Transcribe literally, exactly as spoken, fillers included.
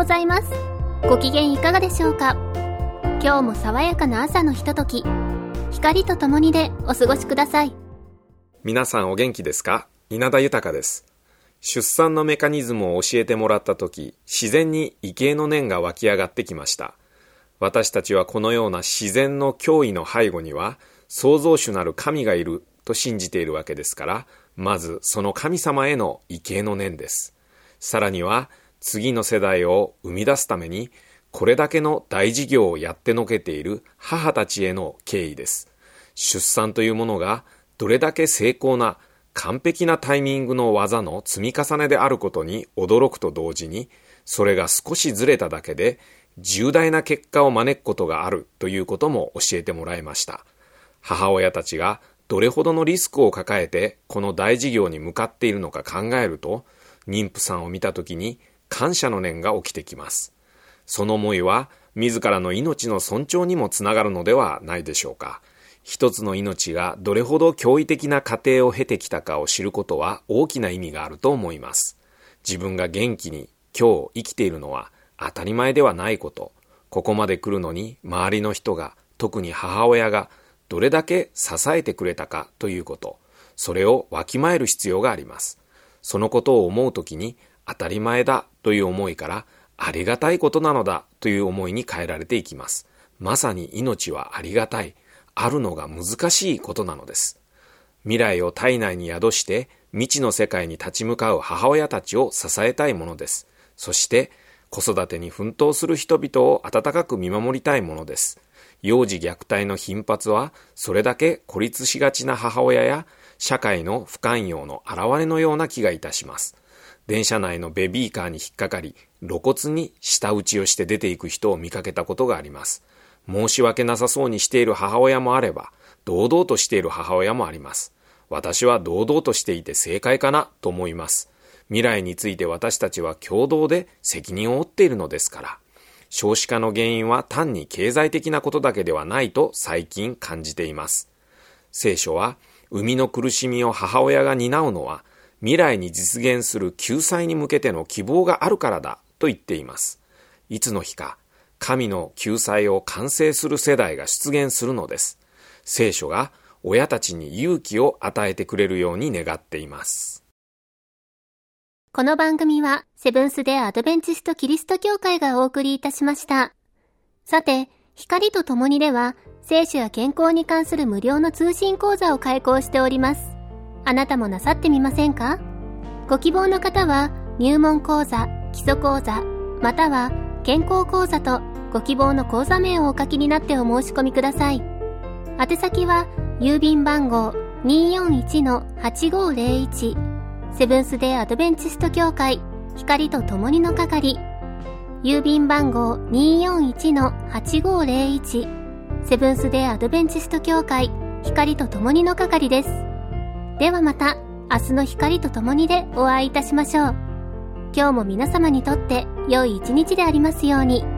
ございます。ご機嫌いかがでしょうか。今日も爽やかな朝のひととき、光とともにでお過ごしください。 皆さんお元気ですか？稲田豊です。出産のメカニズムを教えてもらったとき、自然に畏敬の念が湧き上がってきました。私たちはこのような自然の脅威の背後には、創造主なる神がいると信じているわけですから、まずその神様への畏敬の念です。さらには、次の世代を生み出すために、これだけの大事業をやってのけている母たちへの敬意です。出産というものがどれだけ精巧な完璧なタイミングの技の積み重ねであることに驚くと同時に、それが少しずれただけで重大な結果を招くことがあるということも教えてもらいました。母親たちがどれほどのリスクを抱えてこの大事業に向かっているのか考えると、妊婦さんを見たときに感謝の念が起きてきます。その思いは自らの命の尊重にもつながるのではないでしょうか。一つの命がどれほど驚異的な過程を経てきたかを知ることは大きな意味があると思います。自分が元気に今日生きているのは当たり前ではないこと。ここまで来るのに周りの人が、特に母親がどれだけ支えてくれたかということ。それをわきまえる必要があります。そのことを思うときに、当たり前だという思いからありがたいことなのだという思いに変えられていきます。まさに命はありがたい、あるのが難しいことなのです。未来を体内に宿して未知の世界に立ち向かう母親たちを支えたいものです。そして子育てに奮闘する人々を温かく見守りたいものです。幼児虐待の頻発はそれだけ孤立しがちな母親や社会の不寛容の表れのような気がいたします。電車内のベビーカーに引っかかり、露骨に舌打ちをして出ていく人を見かけたことがあります。申し訳なさそうにしている母親もあれば、堂々としている母親もあります。私は堂々としていて正解かなと思います。未来について私たちは共同で責任を負っているのですから。少子化の原因は単に経済的なことだけではないと最近感じています。聖書は、生みの苦しみを母親が担うのは、未来に実現する救済に向けての希望があるからだと言っています。いつの日か神の救済を完成する世代が出現するのです。聖書が親たちに勇気を与えてくれるように願っています。 この番組はセブンス・デ・アドベンチスト・キリスト教会がお送りいたしました。さて、光とともにでは聖書や健康に関する無料の通信講座を開講しております。あなたもなさってみませんか？ご希望の方は入門講座、基礎講座、または健康講座とご希望の講座名をお書きになってお申し込みください。宛先は郵便番号 にーよんいちのはちごーぜろいち セブンス・デ・アドベンチスト教会光とともにの係、郵便番号 にーよんいちのはちごーぜろいち セブンス・デ・アドベンチスト教会光とともにの係です。ではまた明日の光とともにでお会いいたしましょう。今日も皆様にとって良い一日でありますように。